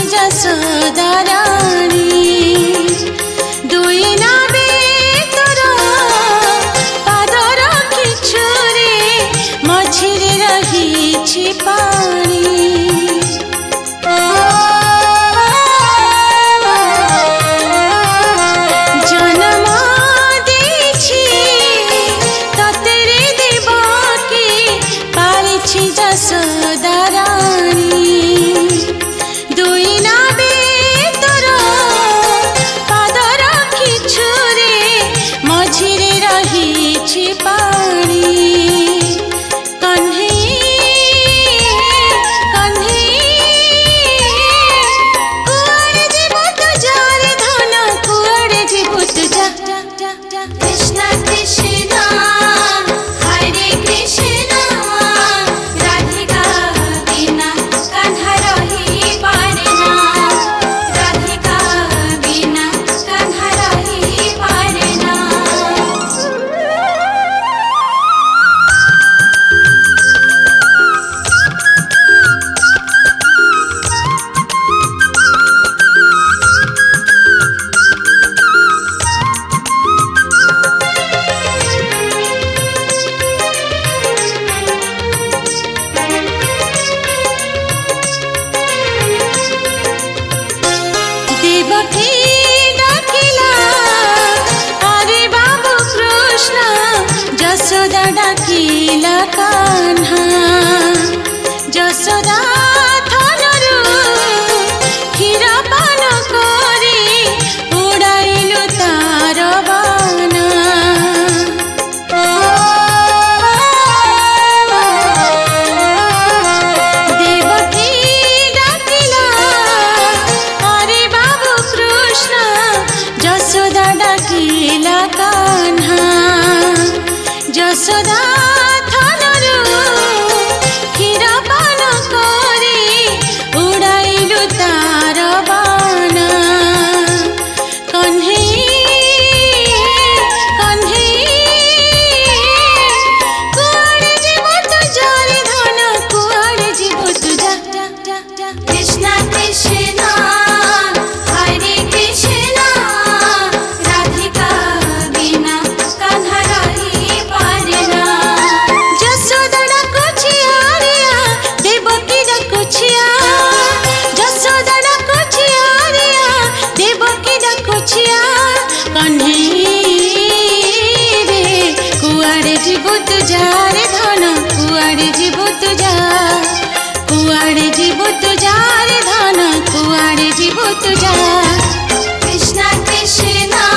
जसोदा रानी दुई नाबे तोर पादर किछुरे मझिरे रहिछि पानी जन्म देछि ततेरे देवकी पालिछि जसोदा रानी दुई नाबे तोर पादर किछुरे मझिरे रहिछि पानी कृष्ण कृष्ण हरे कृष्ण राधिका बिना कान्हा रही पारेना राधिका बिना कान्हा रही पारेना देवकी डाकिला अरे बाबू कृष्ण जसोदा डाकिला कान्हा जसोदा थनरु क्षीर पान करी उड़ाइलु तार बाना देवकी डाकिला अरे बाबू कृष्ण जसोदा डाकिला कान्हा जसोदा थनरु क्षीर पान करी उड़ाइलु तार बाना कन्हैया कुआड़े जीवो तु जारे धन कुआड़े जीवो तु जा कृष्ण कृष्ण हरे कृष्ण राधिका बिना कान्हा रही पारेना जसोदा डाकुछिया रिया देवकी डाकुछिया जसोदा डाकुछिया रिया देवकी डाकुछिया कन्हैया रे कुआड़े जीवो तु जा रे धन कुआड़े जीवो तु जा कुआड़े जीवो तु जा रे धन कुआड़े जीवो तु जा कृष्ण कृष्ण